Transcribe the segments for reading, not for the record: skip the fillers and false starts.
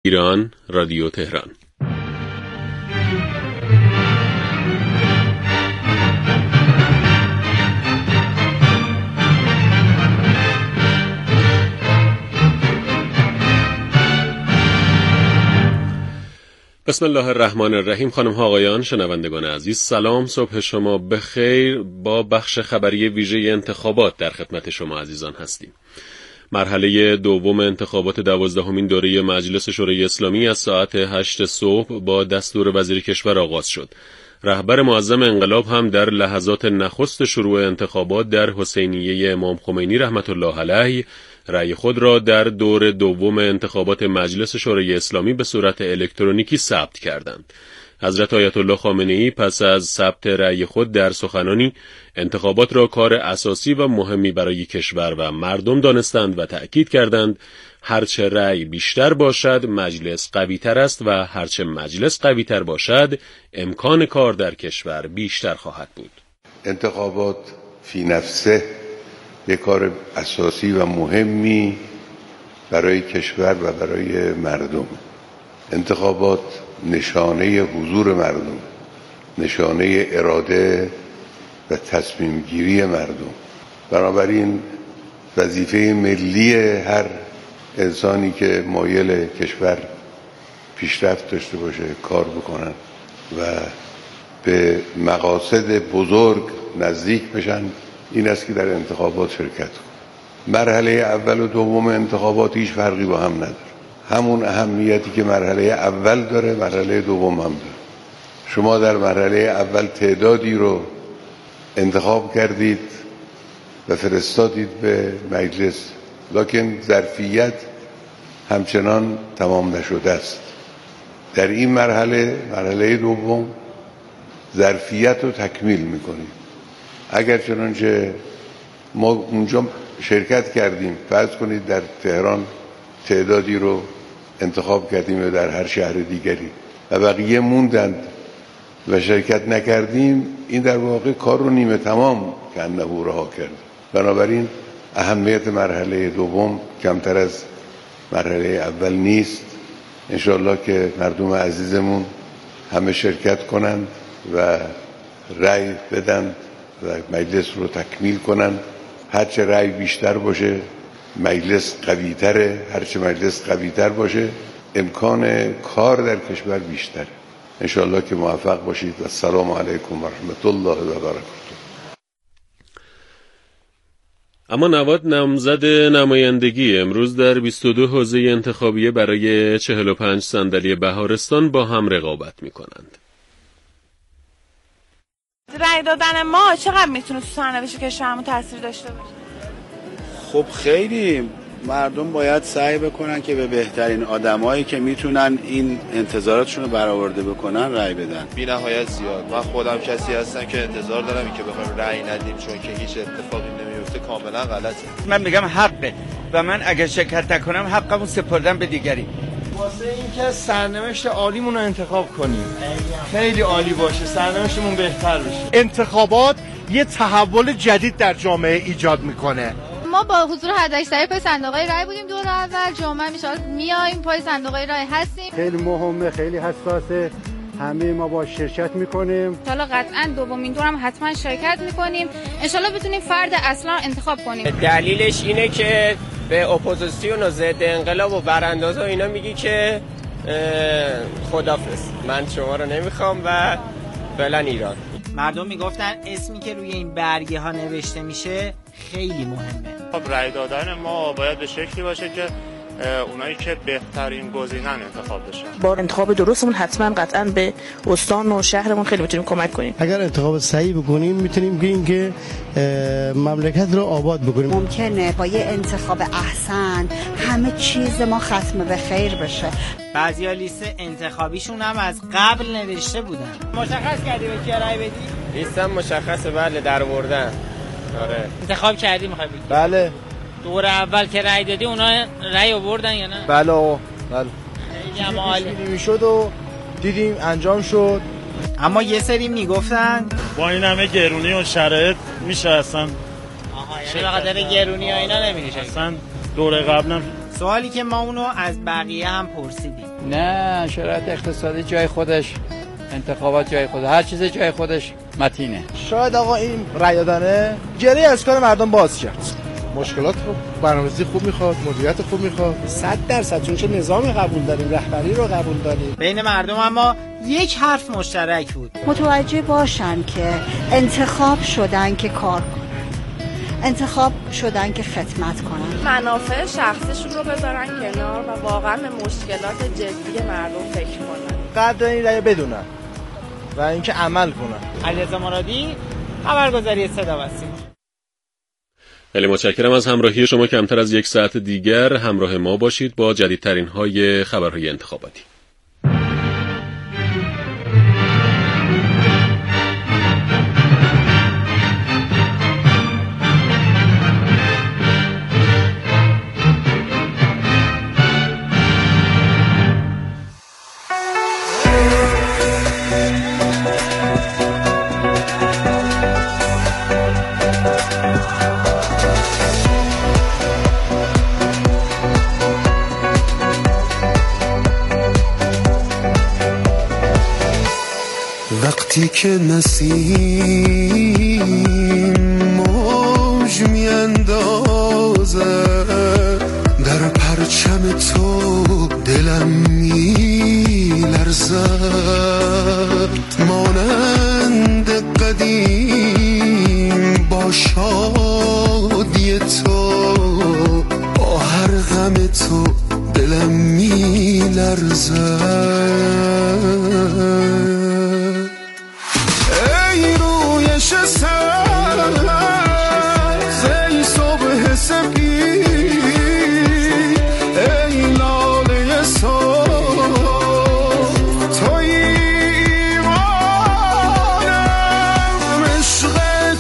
ایران رادیو تهران. بسم الله الرحمن الرحیم. خانم ها آقایان شنوندگان عزیز، سلام، صبح شما بخیر. با بخش خبری ویژه انتخابات در خدمت شما عزیزان هستیم. مرحله دوم انتخابات 12مین دوره مجلس شورای اسلامی از ساعت 8 صبح با دستور وزیر کشور آغاز شد. رهبر معظم انقلاب هم در لحظات نخست شروع انتخابات در حسینیه امام خمینی رحمت الله علیه رأی خود را در دور دوم انتخابات مجلس شورای اسلامی به صورت الکترونیکی ثبت کردند. حضرت آیت الله خامنه‌ای پس از ثبت رأی خود در سخنانی انتخابات را کار اساسی و مهمی برای کشور و مردم دانستند و تأکید کردند هرچه رأی بیشتر باشد مجلس قوی‌تر است و هرچه مجلس قوی‌تر باشد امکان کار در کشور بیشتر خواهد بود. انتخابات فی نفسه یک کار اساسی و مهمی برای کشور و برای مردم. انتخابات نشانه حضور مردم، نشانه اراده و تصمیم گیری مردم. بنابراین وظیفه ملی هر انسانی که مایل کشور پیشرفت داشته باشه کار بکنن و به مقاصد بزرگ نزدیک بشن این است که در انتخابات شرکت کنن. مرحله اول و دوم انتخابات هیچ فرقی با هم نداره. همون اهمیتی که مرحله اول داره مرحله دوم هم داره. شما در مرحله اول تعدادی رو انتخاب کردید و فرستادید به مجلس، لکن ظرفیت همچنان تمام نشده است. در این مرحله دوم ظرفیت رو تکمیل میکنیم. اگر چنانچه ما اونجا شرکت کردیم، فرض کنید در تهران تعدادی رو انتخاب کردیم و در هر شهر دیگری و بقیه موندند و شرکت نکردیم، این در واقع کار رو نیمه تمام کنده رها کرد. بنابراین اهمیت مرحله دوم کمتر از مرحله اول نیست. انشاءالله که مردم عزیزمون همه شرکت کنند و رأی بدن و مجلس رو تکمیل کنند. هرچه رأی بیشتر باشه مجلس قوی‌تره، هرچه مجلس قوی‌تر باشه امکان کار در کشور بیشتره. انشاءالله که موفق باشید و السلام علیکم و رحمت الله و برکاته. اما 90 نامزد نمایندگی امروز در 22 حوزه انتخابی برای 45 صندلی بهارستان با هم رقابت می‌کنند. رأی دادن ما چقدر میتونه تو سرنوشت کشورمون تاثیر داشته باشه؟ خب خیلی مردم باید سعی بکنن که به بهترین آدمایی که میتونن این انتظاراتشون رو برآورده بکنن رأی بدن. بی نهایت زیاد. من خودم کسی هستم که انتظار دارم که بخوایم رأی ندیم چون که هیچ اتفاقی نمیفته کاملا غلطه. من میگم حقه و من اگر شرکت نکنم حقمو سپردم به دیگری. واسه اینکه سرنوشت عالیمون رو انتخاب کنیم خیلی عالی باشه، سرنوشتمون بهتر بشه. انتخابات یه تحول جدید در جامعه ایجاد میکنه. ما با حضور حداکثری پای صندوق‌های رای بودیم دور اول، جمعه میشه میایم پای صندوق‌های رای هستیم. خیلی مهمه، خیلی حساسه، همه ما با شرکت میکنیم. حالا قطعاً دومین دور هم حتما شرکت میکنیم. انشالله بتونیم فرد اصلا انتخاب کنیم. دلیلش اینه که به اپوزیسیون و ضد انقلاب و برانداز و اینا میگی که خدافظ من شما رو نمیخوام و فعلا ایران. مردم میگفتن اسمی که روی این برگه ها نوشته میشه خیلی مهمه. خب رأی دادن ما باید به شکلی باشه که اونایی که بهترین گزینن انتخاب بشن. با انتخاب درستمون حتما قطعا به استان و شهرمون خیلی میتونیم کمک کنیم. اگر انتخاب صحیح بکنیم میتونیم بگیم که مملکت رو آباد بکنیم. ممکنه با یه انتخاب احسن همه چیز ما ختم به خیر بشه. بعضیا لیست انتخابیشون هم از قبل نوشته بودن. مشخص کردی به کی رأی بدی؟ لیستم مشخصه، بله درآوردن. آره. انتخاب کردی میخوای بگی؟ بله. دور اول که رأی دادی اونا رأی آوردن یا نه؟ بله بله. خیلی هم عالی میشد و دیدیم انجام شد. اما یه سری میگفتن با این همه گرونی و شرایط میشه اصلا چه بخاطر گرونی ها اینا نمیشه اصلا دور قبلم سوالی که ما اونو از بقیه هم پرسیدیم. نه، شرایط اقتصادی جای خودش، انتخابات جای خودش، هر چیز جای خودش متینه. شاید آقا این رأی دادنه جری از کار مردم باز کرد. مشکلات برنامه‌ریزی خوب میخواد، مدیریت خوب میخواد. 100% چون چه نظامی قبول داریم، رهبری رو قبول داریم. بین مردم اما یک حرف مشترک بود. متوجه باشن که انتخاب شدن که کار کنن، انتخاب شدن که خدمت کنن، منافع شخصیشون رو بذارن کنار و واقعا به مشکلات جدی مردم فکر کنن. قدر این رأی بدونن و اینکه عمل کنن. علیرضا مرادی، خبرگزاری صدا و سیما. خیلی متشکرم از همراهی شما. کمتر از یک ساعت دیگر همراه ما باشید با جدیدترین های خبرهای انتخاباتی. وقتی که نسیم موج میاندازه در پرچم تو دلم میلرزد، مانند قدیم با شادی تو، با هر غم تو دلم میلرزد. ای صبح سپید، ای لاله صبح، توی ایمانم، عشق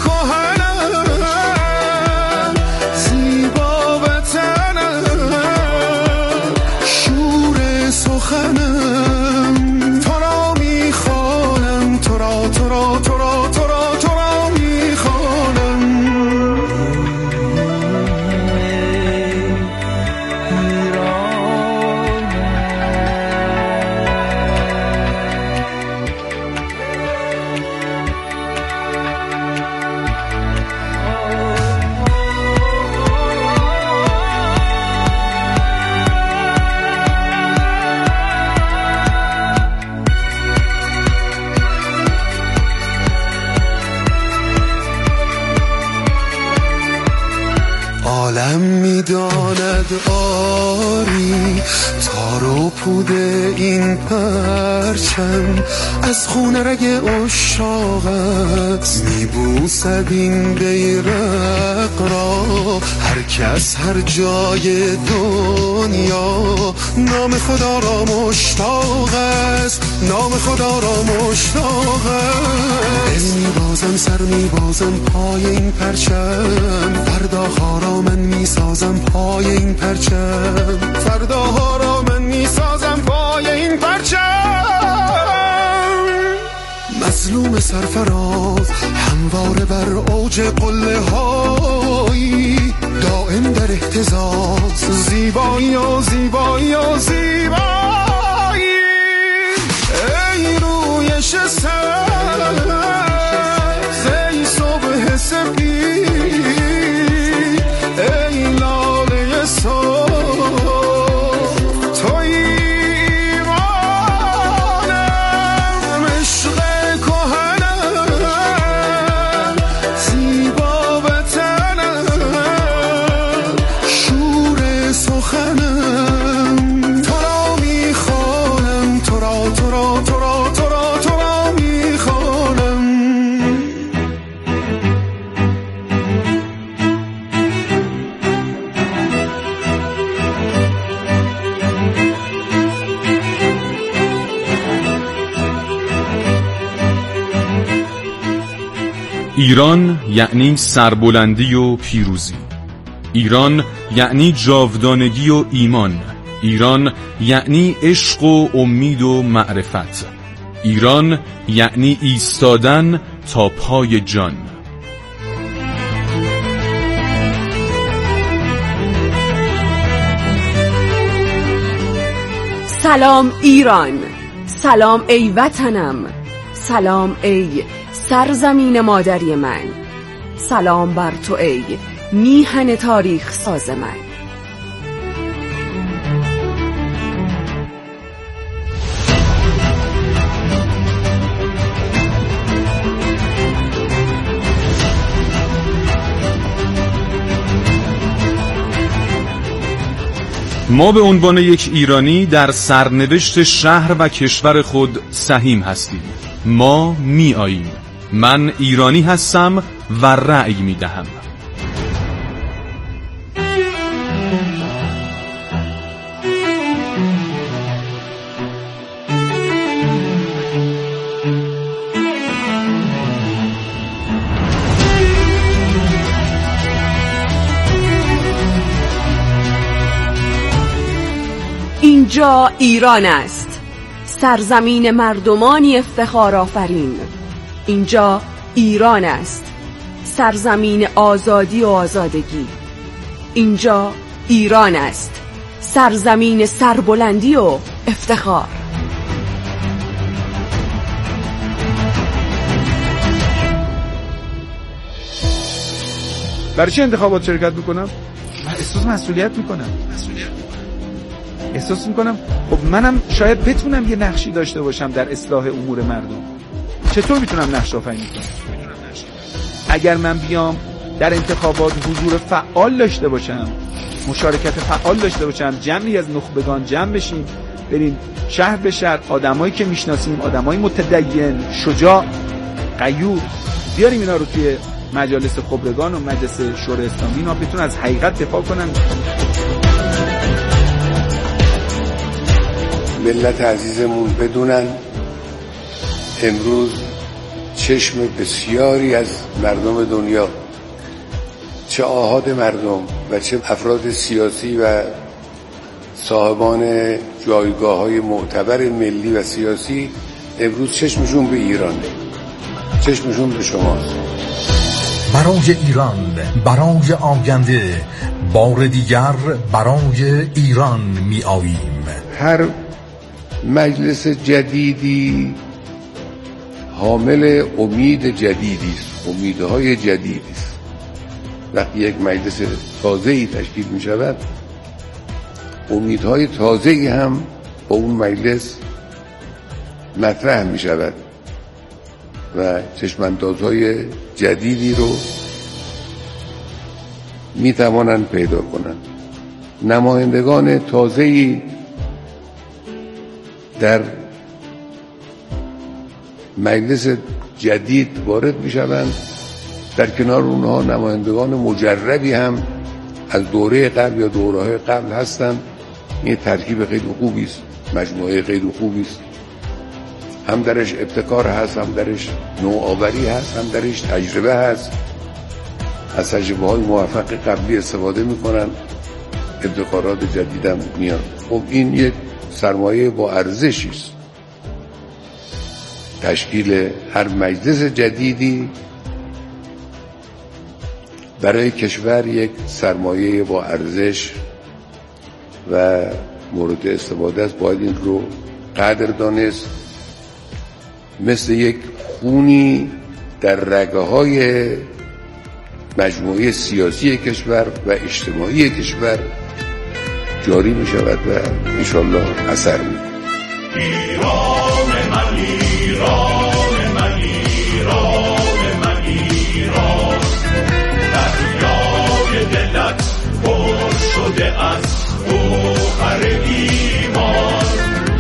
کهنم، زیبا وطنم، شور سخنم، تو را میخوانم، تو را تو را تو را تو را تو را عالم میداند آری تار و پود این پرچم، از خون رگ عشاقت میبوسد این بیرق را هر کس هر جای دنیا. نام خدا را مشتاق است، نام خدا را مشتاق است. دل میبازم، سر میبازم پای این پرچم، فرداها را من میسازم پای این پرچم، فرداها را من میسازم پای این پرچم. مظلوم سرفراز همواره بر اوج قله هایی، دائم در اهتزاز، زیبایی و زیبایی و زیبایی. ای رویش سبز، ای صبح سپید، ای لاله صبح، توی ایمانم، عشق کهنم، زیبا وطنم، شور سخنم، تو را میخوانم، تو را تو را تو را تو را تو را میخوانم. ایران یعنی سربلندی و پیروزی، ایران یعنی جاودانگی و ایمان، ایران یعنی عشق و امید و معرفت، ایران یعنی ایستادن تا پای جان. سلام ایران، سلام ای وطنم، سلام ای سرزمین مادری من، سلام بر تو ای میهن تاریخ ساز من. ما به عنوان یک ایرانی در سرنوشت شهر و کشور خود سهیم هستیم. ما می آییم. من ایرانی هستم و رأی می دهم. اینجا ایران است، سرزمین مردمانی افتخار آفرین. اینجا ایران است، سرزمین آزادی و آزادگی. اینجا ایران است، سرزمین سربلندی و افتخار. برای چه انتخابات شرکت میکنم؟ من احساس مسئولیت میکنم. احساس میکنم خب منم شاید بتونم یه نقشی داشته باشم در اصلاح امور مردم. چطور میتونم نقش آفرینی کنم؟ اگر من بیام در انتخابات حضور فعال داشته باشم، مشارکت فعال داشته باشم، جمعی از نخبگان جمع بشیم، بریم شهر به شهر، آدمایی که میشناسیم، آدمای متدین، شجاع، غیور، بیاریم اینا رو توی مجالس خبرگان و مجلس شورای اسلامی، اینا بتونن از حقیقت دفاع کنن. ملت عزیزمون بدونن امروز چشم بسیاری از مردم دنیا، چه آحاد مردم و چه افراد سیاسی و صاحبان جایگاه‌های معتبر ملی و سیاسی، امروز چشمشون به ایرانه، چشمشون به شماست. برای ایران، برای آینده، بار دیگر برای ایران می آییم. هر مجلس جدیدی حامل امید جدیدی است، امیدهای جدیدی است. وقتی یک مجلس تازه‌ای تشکیل می شود، امیدهای تازه‌ای هم با اون مجلس مطرح می شود و چشم‌اندازهای جدیدی رو می توانند پیدا کنند. نمایندگان تازه‌ای در مجلس جدید وارد می شوند، در کنار اونها نمایندگان مجربی هم از دوره قبل یا دوره‌های قبل هستند. این ترکیب خیلی خوبی است، مجموعه خیلی خوبی است. هم درش ابتکار هست، هم درش نوآوری هست، هم درش تجربه هست. از تجربه‌های موفق قبلی استفاده می‌کنن، ابتکارات جدید هم میاد. خب این یک سرمایه با ارزشی است. تشکیل هر مجلس جدیدی برای کشور یک سرمایه با ارزش و مورد استفاده است. باید این رو قدر دانست. مثل یک خونی در رگه‌های مجموعه سیاسی کشور و اجتماعی کشور جاری می شود و انشالله اثر می کند. ایران من، ایران من، ایران من، ایران، دریای دلت پر شده از گوهر ایمان.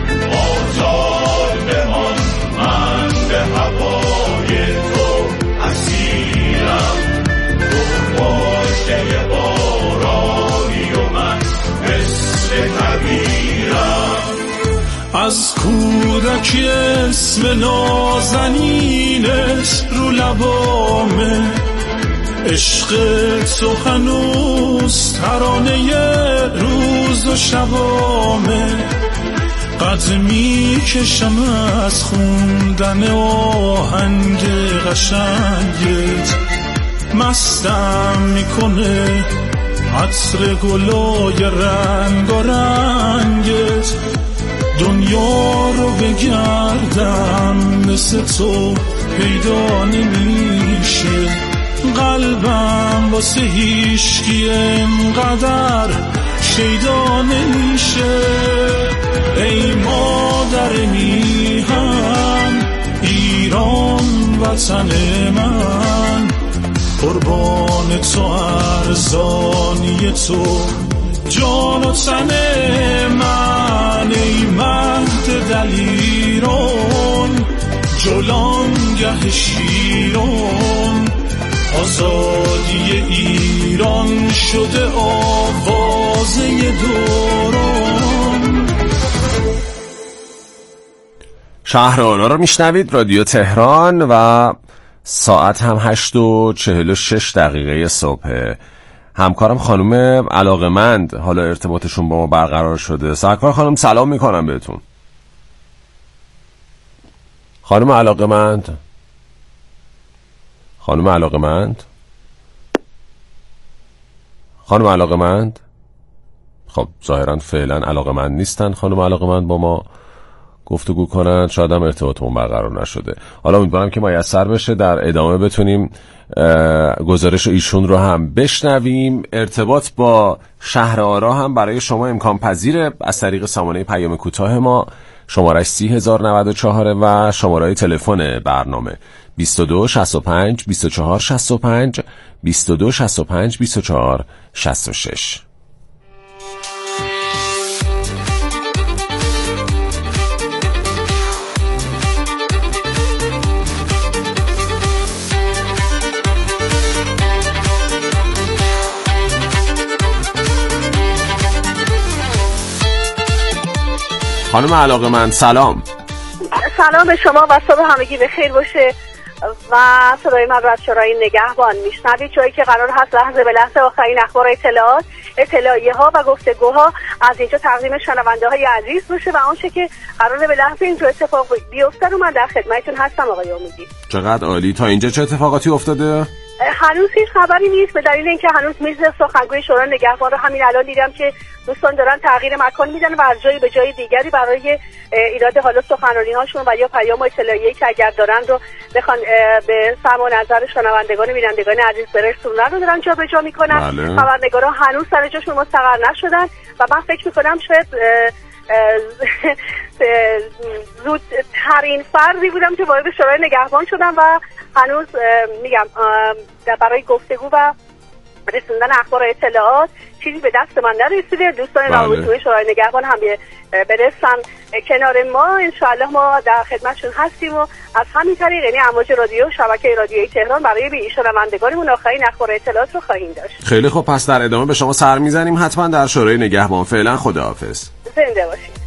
آزاد بمان، من به هوای تو اسیرم، تو مژده بارانی و من مثل کویرم. از کودکی اسم نازنینت رو لبامه، عشق تو هنوز ترانه روز و شبامه. قد می کشم از خوندن آهنگ قشنگت، مستم میکنه عطر گلای رنگ و رنگت. دنیا رو بگردم مثل تو پیدا نمیشه، قلبم واسه هیچکی انقدر شیدا نمیشه. ای مادر میهن ایران وطن من، قربان تو ارزانی تو جان و تن من. ای مهد دلیران جولانگه شیران، آزادی ایران شده آوازه دوران. شهرآرا رو میشنوید، رادیو تهران و ساعت هم 8:46 صبح. همکارم خانم علاقمند حالا ارتباطشون با ما برقرار شده. سرکار خانم سلام میکنم بهتون. خانم علاقمند، خانم علاقمند، خانم علاقمند. خب ظاهرا فعلا علاقمند نیستن خانم علاقمند با ما گفتگو کنن، شاید هم ارتباطمون برقرار نشده. حالا امیدوارم که میسر بشه در ادامه بتونیم گزارش ایشون رو هم بشنویم. ارتباط با شهرآرا هم برای شما امکان پذیره از طریق سامانه پیام کوتاه ما، شمارش 30094 و شماره تلفن برنامه 22 65 24 65 22 65 24 66. خانم علاقمند سلام. سلام به شما و صبح همگی بخیر باشه. و صدای من رو از شورای نگهبان میشنوید، جایی که قرار هست لحظه به لحظه آخرین اخبار اطلاعات، اطلاعیه ها و گفتگوها از اینجا تقدیم شنونده های عزیز باشه و آنچه که قراره به لحظه اینجا اتفاق بیفته رو من در خدمتتون هستم آقای امیدی. چقدر عالی. تا اینجا چه اتفاقاتی افتاده؟ هنوز هیچ خبری نیست، به دلیل اینکه هنوز میز سخنگوی شورای نگهبان رو همین الان دیدم که دوستان دارن تغییر مکان میدن و از جایی به جای دیگری برای ایراد حالا سخنرانی هاشون و یا پیام و اطلاعیه‌ای که اگر دارن رو بخوان به سمع و نظر شنوندگان و بینندگان عزیز برسونن رو دارن جابجا میکنن. خبرنگاران هنوز سر جاشون مستقر نشدن و من فکر میکنم شاید زودترین فردی بودم که وارد شورای نگهبان شدم و هنوز میگم برای گفتگو و رسوندن اخبار و اطلاعات چیزی به دست من نرسیده. دوستان رابطه شورای نگهبان هم برسن کنار ما، انشاءالله ما در خدمتشون هستیم و از همین طریق یعنی امواج رادیو شبکه رادیویی تهران برای به شنوندگانمون آخرین اخبار و اطلاعات رو خواهیم داشت. خیلی خوب، پس در ادامه به شما سر میزنیم حتما در شورای نگهبان. فعلا خداحافظ. زنده باشید.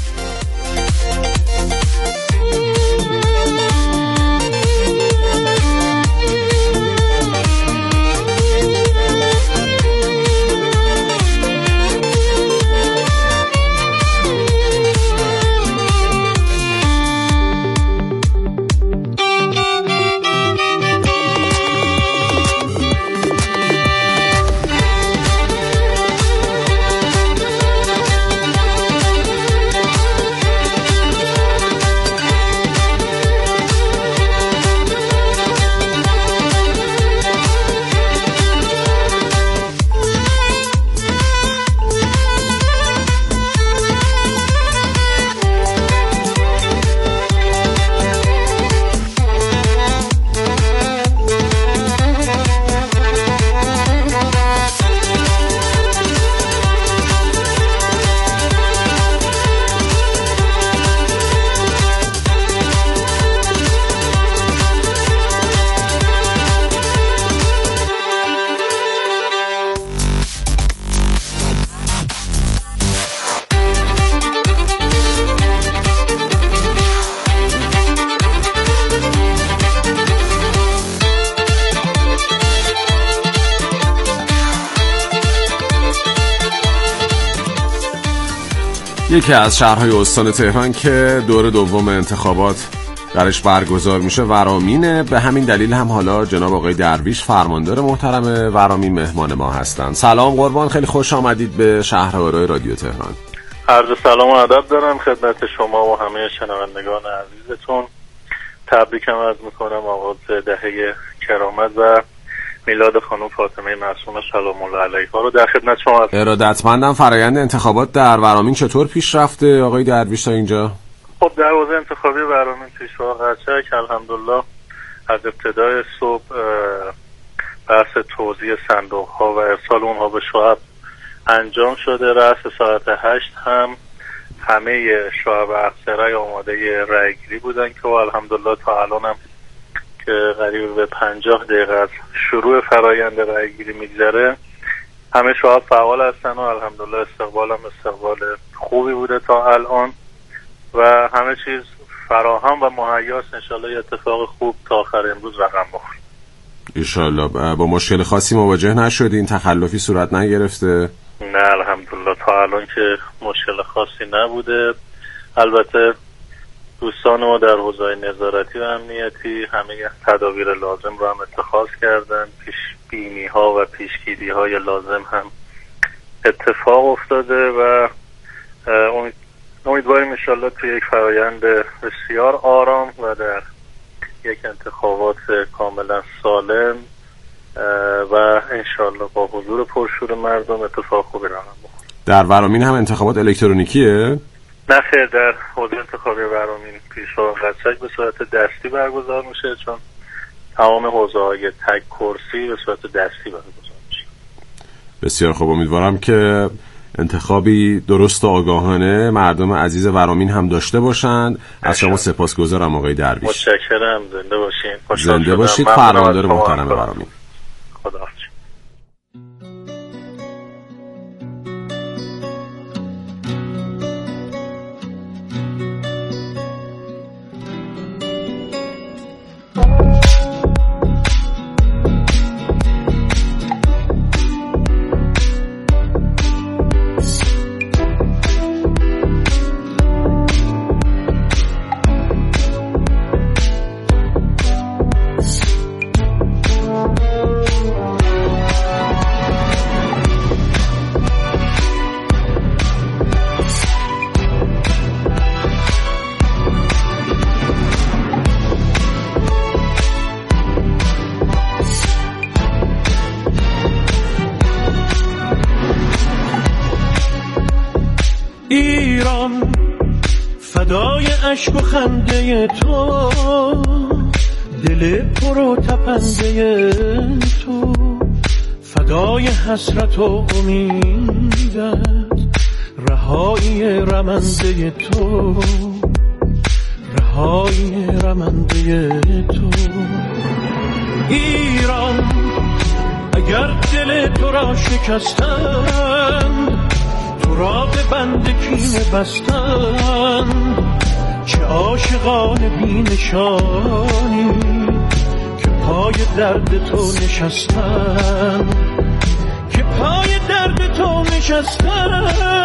یکی از شهرهای استان تهران که دور دوم انتخابات درش برگزار میشه ورامینه. به همین دلیل هم حالا جناب آقای درویش فرماندار محترم ورامین مهمان ما هستند. سلام قربان، خیلی خوش آمدید به شهرآرای رادیو تهران. عرض سلام و ادب دارم خدمت شما و همه شنوندگان عزیزتون. تبریکم عرض میکنم آغاز دهه کرامت و میلاد خانم فاطمه معصومه سلام الله علیها رو در خدمت شما هستم. ارادتمندم. فرآیند انتخابات در ورامین چطور پیش رفته آقای درویش تا اینجا؟ خب در حوزه انتخابی ورامین پیشوا قدچک الحمدلله از ابتدای صبح بحث توزیع صندوق ها و ارسال اونها به شعب انجام شده. رأس ساعت 8 هم همه شعب افسرای آماده رأی گیری بودن که الحمدلله تا الان هم که قریب به 50 دقیقه از شروع فرایند رأی گیری میگذره همه شعب فعال هستن و الحمدلله استقبال خوبی بوده تا الان و همه چیز فراهم و مهیاست. انشالله اتفاق خوب تا آخر امروز رقم بخوره. انشالله. با مشکل خاصی مواجه نشدین؟ تخلفی صورت نگرفته؟ نه الحمدلله تا الان که مشکل خاصی نبوده. البته دوستان ما در حوزه نظارتی و امنیتی همه تدابیر لازم رو هم اتخاذ کردن. پیش بینی ها و پیشگیری های لازم هم اتفاق افتاده و امیدواریم انشالله توی یک فرایند بسیار آرام و در یک انتخابات کاملا سالم و انشالله با حضور پرشور مردم اتفاق خوبی رقم بخوره. در ورامین هم انتخابات الکترونیکیه؟ نه خیر، در حوزه انتخابی ورامین پیشوا قدچک به صورت دستی برگزار میشه چون تمام حوزه های تک کرسی به صورت دستی برگزار میشه. بسیار خوب. امیدوارم که انتخابی درست و آگاهانه مردم عزیز ورامین هم داشته باشند. از شما سپاسگزارم آقای درویش. متشکرم. زنده باشین. زنده باشید. فرماندار محترم ورامین. خدا ایران فدای اشک و خنده تو، دل پر و تپنده تو، فدای حسرت و امیدت، رهایی رمنده تو، رهایی رمنده تو. ایران اگر دل تو را شکستن، تو را به بند کینه بستن، چه عاشقان بی نشانی که پای درد تو نشستن، که پای درد تو نشستن.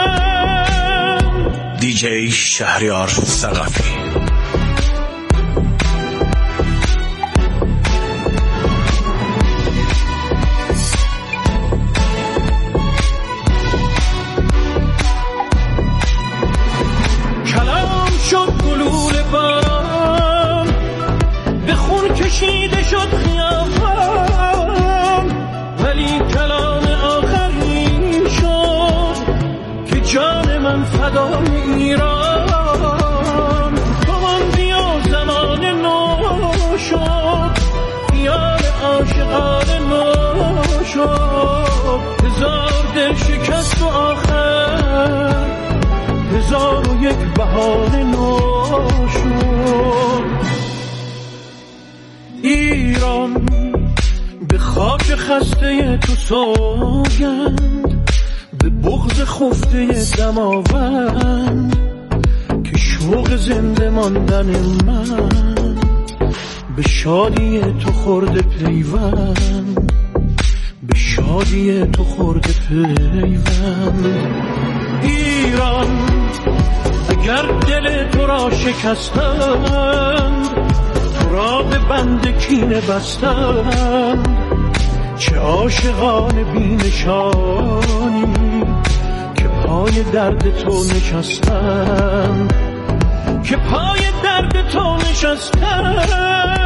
دیجی شهریار ثقفی. کشیده شد خیابان، ولی کلام آخری شد که جان من فدای ایران. تو ماندی و زمان نو شد، خیال عاشقان نو شد. هزار دل شکست و آخر 1001 بهار نو شد. ایران به خاک خسته تو سوگند، به بغض خفته دماوند، که شوق زنده ماندن من به شادی تو خورده پیوند، به شادی تو خورده پیوند. ایران اگر دل تو را شکستند، را به بند کینه بستند، چه عاشقان بی نشانی که پای درد تو نشستم، که پای درد تو نشستم.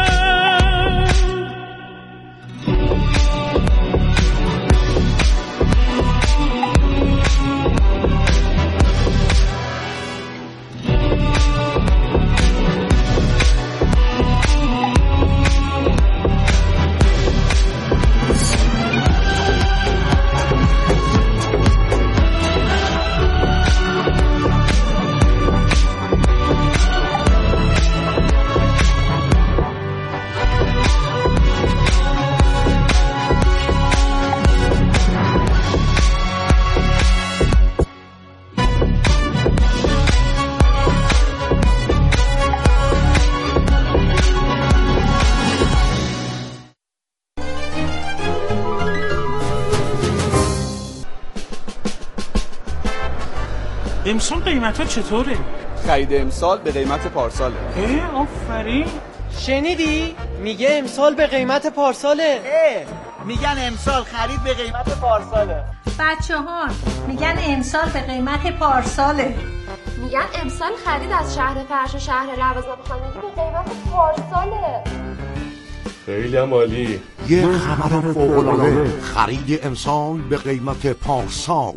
امسال قیمت ها چطوره؟ خرید امسال به قیمت پارساله. آفرین. شنیدی؟ میگه امسال به قیمت پارساله. میگن امسال خرید به قیمت پارساله. بچه‌ها میگن امسال به قیمت پارساله. میگن امسال خرید از شهر فرش و شهر لوازم خانگی به قیمت پارساله. خیلی هم عالی. یه خبر فوق‌العاده، خرید امسال به قیمت پارسال.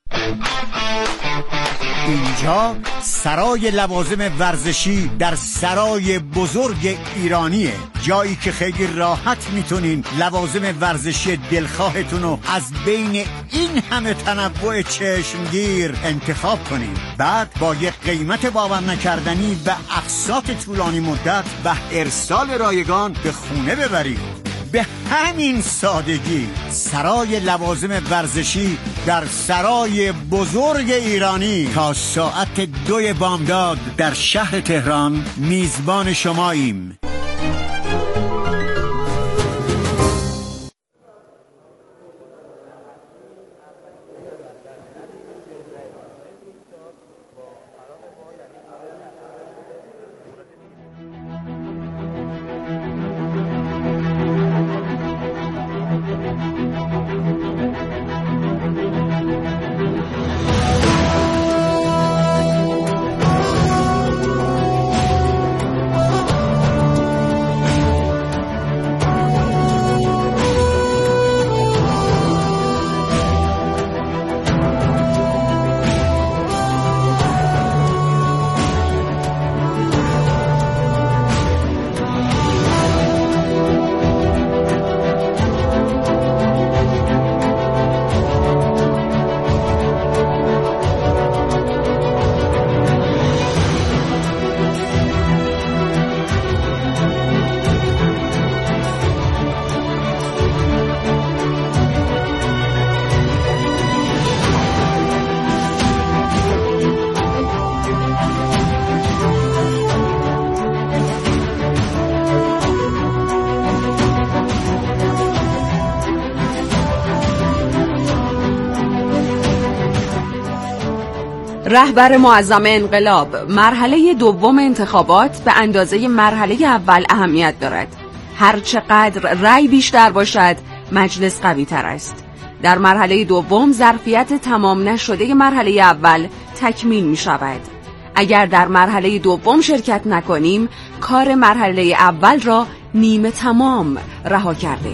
اینجا سرای لوازم ورزشی در سرای بزرگ ایرانیه، جایی که خیلی راحت میتونین لوازم ورزشی دلخواهتون رو از بین این همه تنوع چشمگیر انتخاب کنین، بعد با یک قیمت باور نکردنی و اقساط طولانی مدت و ارسال رایگان به خونه ببرید. به همین سادگی سرای لوازم ورزشی در سرای بزرگ ایرانی تا ساعت 2 بامداد در شهر تهران میزبان شماییم. رهبر معظم انقلاب: مرحله دوم انتخابات به اندازه مرحله اول اهمیت دارد. هر چقدر رأی بیشتر باشد مجلس قوی تر است. در مرحله دوم ظرفیت تمام نشده مرحله اول تکمیل می شود. اگر در مرحله دوم شرکت نکنیم کار مرحله اول را نیمه تمام رها کرده.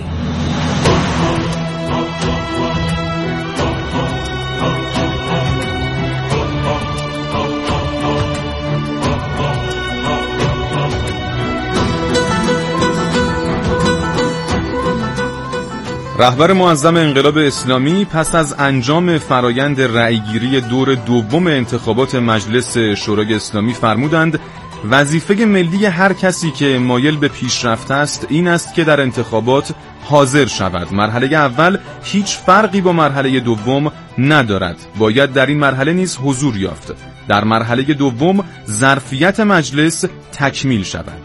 رهبر معظم انقلاب اسلامی پس از انجام فرایند رأیگیری دور دوم انتخابات مجلس شورای اسلامی فرمودند وظیفه ملی هر کسی که مایل به پیشرفت است این است که در انتخابات حاضر شود. مرحله اول هیچ فرقی با مرحله دوم ندارد. باید در این مرحله نیز حضور یافت. در مرحله دوم ظرفیت مجلس تکمیل شود.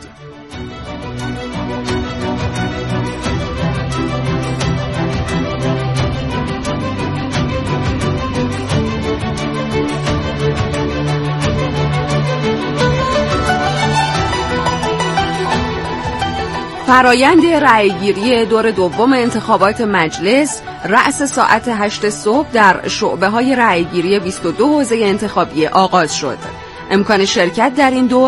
فرایند رأیگیری دور دوم انتخابات مجلس رأس ساعت 8 صبح در شعبه‌های رأیگیری 22 حوزه انتخابی آغاز شد. امکان شرکت در این دور